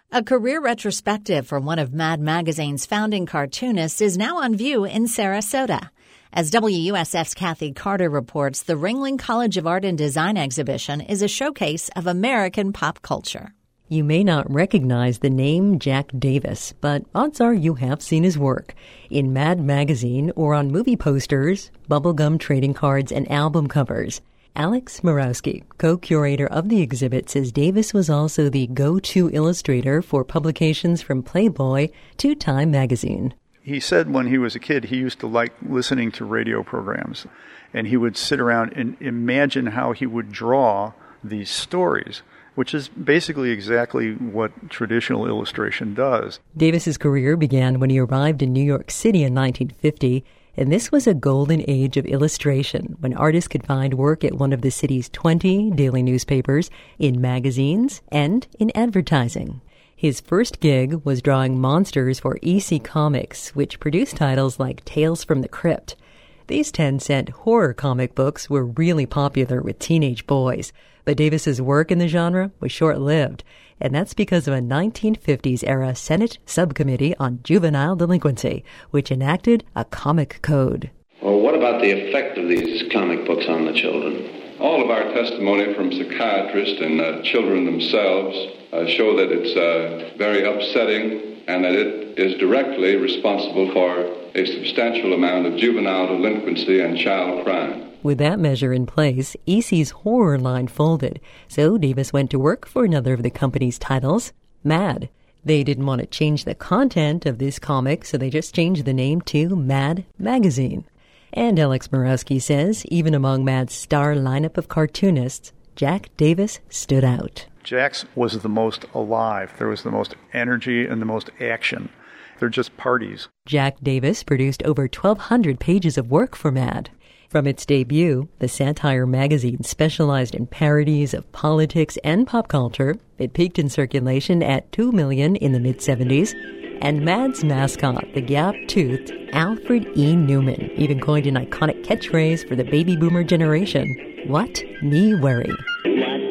A career retrospective for one of Mad Magazine's founding cartoonists is now on view in Sarasota. As WUSF's Kathy Carter reports, the Ringling College of Art and Design exhibition is a showcase of American pop culture. You may not recognize the name Jack Davis, but odds are you have seen his work in Mad Magazine or on movie posters, bubblegum trading cards, and album covers. Alex Murawski, co-curator of the exhibit, says Davis was also the go-to illustrator for publications from Playboy to Time magazine. He said when he was a kid he used to like listening to radio programs, and he would sit around and imagine how he would draw these stories, which is basically exactly what traditional illustration does. Davis's career began when he arrived in New York City in 1950. And this was a golden age of illustration when artists could find work at one of the city's 20 daily newspapers, in magazines, and in advertising. His first gig was drawing monsters for EC Comics, which produced titles like Tales from the Crypt. These 10-cent horror comic books were really popular with teenage boys, but Davis's work in the genre was short-lived, and that's because of a 1950s-era Senate subcommittee on juvenile delinquency, which enacted a comic code. Well, what about the effect of these comic books on the children? All of our testimony from psychiatrists and children themselves show that it's very upsetting and that it is directly responsible for a substantial amount of juvenile delinquency and child crime. With that measure in place, EC's horror line folded, so Davis went to work for another of the company's titles, Mad. They didn't want to change the content of this comic, so they just changed the name to Mad Magazine. And Alex Murawski says, even among Mad's star lineup of cartoonists, Jack Davis stood out. Jack's was the most alive. There was the most energy and the most action. They're just parties. Jack Davis produced over 1,200 pages of work for Mad. From its debut, the satire magazine specialized in parodies of politics and pop culture. It peaked in circulation at 2 million in the mid-'70s. And Mad's mascot, the gap-toothed Alfred E. Newman, even coined an iconic catchphrase for the baby boomer generation. What me worry? What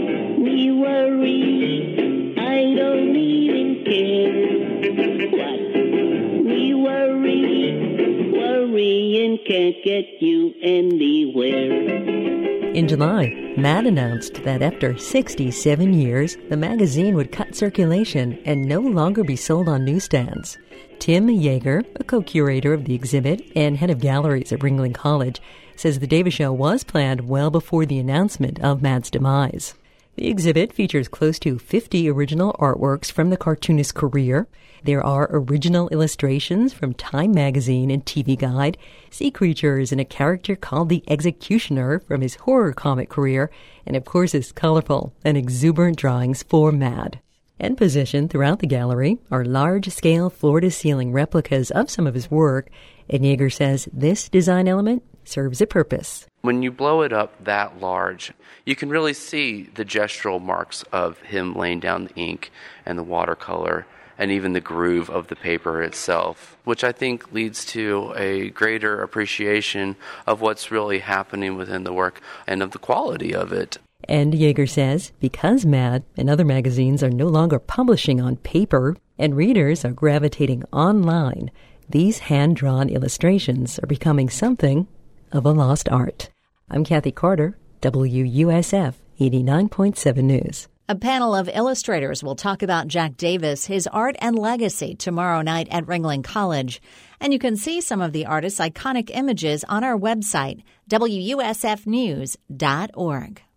me worry? I don't even care. What me worry? Worrying can't get you anywhere. In July, Mad announced that after 67 years, the magazine would cut circulation and no longer be sold on newsstands. Tim Yeager, a co-curator of the exhibit and head of galleries at Ringling College, says the Davis Show was planned well before the announcement of Mad's demise. The exhibit features close to 50 original artworks from the cartoonist's career. There are original illustrations from Time magazine and TV Guide, sea creatures and a character called the Executioner from his horror comic career, and of course his colorful and exuberant drawings for Mad. And positioned throughout the gallery are large-scale floor-to-ceiling replicas of some of his work, and Yeager says this design element serves a purpose. When you blow it up that large, you can really see the gestural marks of him laying down the ink and the watercolor and even the groove of the paper itself, which I think leads to a greater appreciation of what's really happening within the work and of the quality of it. And Yeager says because Mad and other magazines are no longer publishing on paper and readers are gravitating online, these hand-drawn illustrations are becoming something of a lost art. I'm Kathy Carter, WUSF 89.7 News. A panel of illustrators will talk about Jack Davis, his art and legacy tomorrow night at Ringling College. And you can see some of the artist's iconic images on our website, WUSFnews.org.